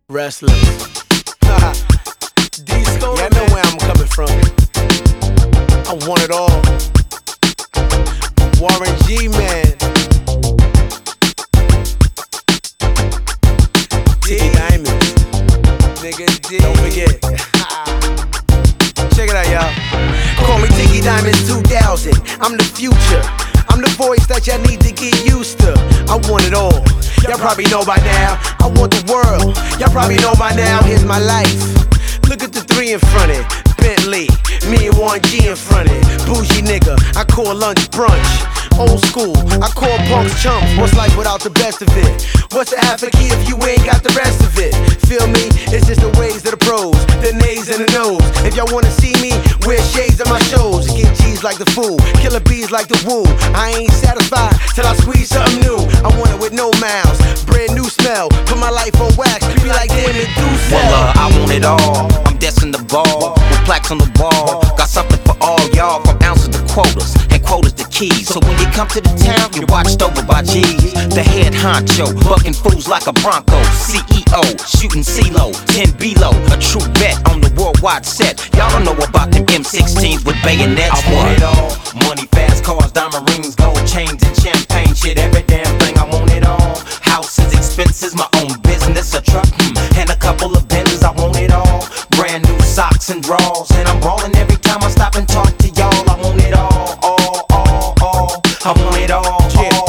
Restless. D-Sco, yeah, I know where I'm coming from. I want it all. Warren G, man. Tiki Diamonds. Nigga D. Don't forget. Check it out, y'all. Call me Tiki Diamonds 2000. I'm the future. I'm the voice that y'all need to get used to. I want it all. Y'all probably know by now. I want the world. Y'all probably know by now. Here's my life. Look at the 3 in front of it. Bentley, me and Warren G in front of it. Bougie nigga, I call lunch brunch. Old school, I call punks chumps. What's life without the best of it? What's the half a key if you ain't got the rest of it? Feel me? It's just the ways of the pros, the nays and the no's. If y'all wanna see me, wear shades at my shows. Get G's like the fool, killer bees like the woo. I ain't satisfied till I squeeze something new. I want it with no mouths, brand new smell. Put my life on wax, be like damn it, do sell. Well, I want it all. I'm destined to ball with plaques on the wall. Got something for all y'all, from ounces to quotas, and quotas to keys. So when you come to the town, you're watched over by G's. The head honcho, bucking fools like a Bronco. CEO, shooting CeeLo, 10 below. A true vet on the worldwide set. Y'all don't know about them M16s with bayonets. I want it all. Money, fast cars, diamond rings, gold chains, and champagne shit. Every damn thing, I want it all. Houses, expenses, my own business, a truck, and a couple of Benzes. I want it all. Brand new socks and drawers, and I'm ballin' every time I stop and talk to y'all. I want it all, all. I want it all,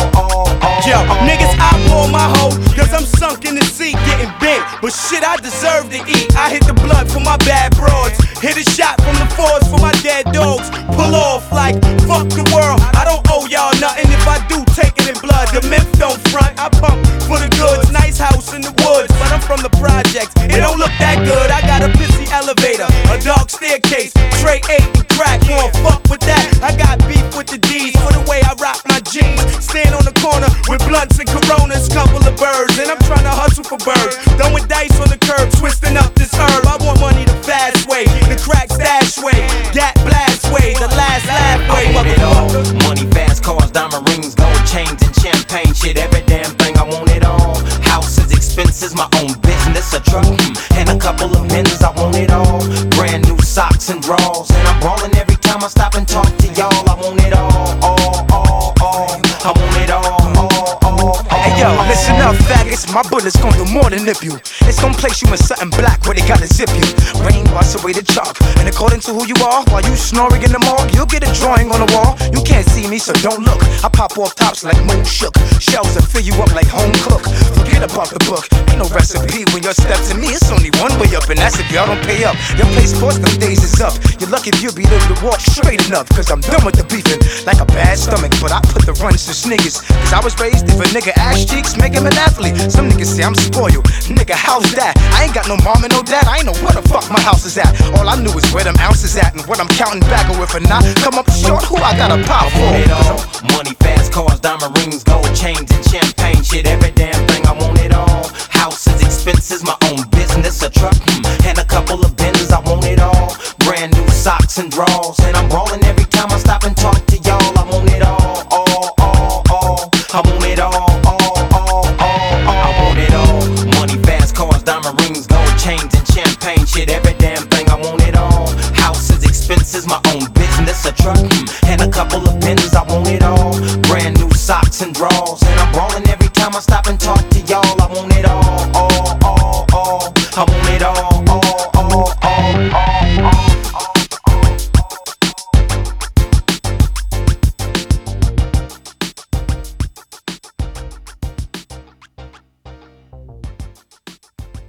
Yo, niggas, I pour my hoe, cause I'm sunk in the seat getting bent. But shit, I deserve to eat. I hit the blood for my bad broads. Hit a shot from the force for my dead dogs. Pull off like, fuck the world. I don't owe y'all nothing. If I do, take it in blood. The myth don't front, I pump for the goods. Nice house in the woods, but I'm from the projects. It don't look that good. I got a pissy elevator, a dark staircase, tray 8 and crack. Wanna fuck with that? I got beef with the D's for the way I rock my jeans. Stand on the corner with blunts and Coronas, couple of birds, and I'm trying to hustle for birds. Throwing dice on the curb, twisting up this herb. I want money the fast way, the crack stash way, gat blast way, the last laugh way. I want it all. Money, fast cars, diamond rings, gold chains, and champagne shit. Every damn thing, I want it all. Houses, expenses, my own business, a truck, and a couple of Benzes. I want it all. Brand new socks and drawers, and I'm ballin' every time I stop and talk to y'all. I want it all. I want it all. Hey yo, listen up, faggots. My bullet's gon' do more than nip you. It's gon' place you in something black where they gotta zip you. Rain wash away the chalk, and according to who you are, while you snoring in the morgue, you'll get a drawing on the wall. You can't see me, so don't look. I pop off tops like moon shook. Shells that fill you up like home cook. Forget about the book, ain't no recipe. When your step to me, it's only one way up, and that's if y'all don't pay up. Your play sports, them days is up. You're lucky if you'll be able to walk straight enough, cause I'm done with the beefing. Like a bad stomach, but I put the runs to sniggers. Cause I was raised, if a nigga ass cheeks, make him an athlete. Some niggas say I'm spoiled. Nigga, how's that? I ain't got no mom and no dad. I ain't know where the fuck my house is at. All I knew is where them ounces at and what I'm counting back. Or if I not come up short, who I got a pop for? I want it all. Money, fast cars, diamond rings, gold chains, and champagne shit. Every damn thing, I want it all. Houses, expenses, my own business, a truck, and a couple of Benzes. I want it all. Brand new socks and drawers, and I'm ballin' every time I stop and talk to y'all. I want it all. I want it all. I want it all. Money, fast cars, diamond rings,